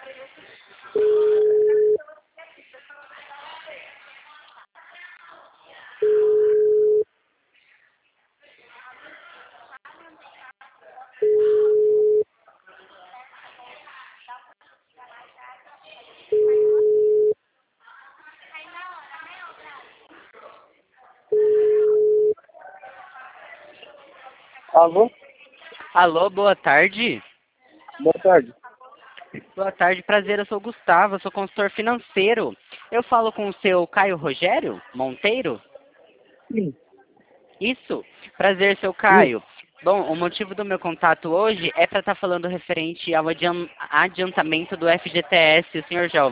Alô? Alô, boa tarde. Boa tarde. Boa tarde, prazer, eu sou o Gustavo, eu sou consultor financeiro. Eu falo com o seu Caio Rogério Monteiro? Sim. Isso, prazer, seu Sim. Caio. Bom, o motivo do meu contato hoje é para estar falando referente ao adiantamento do FGTS, o senhor já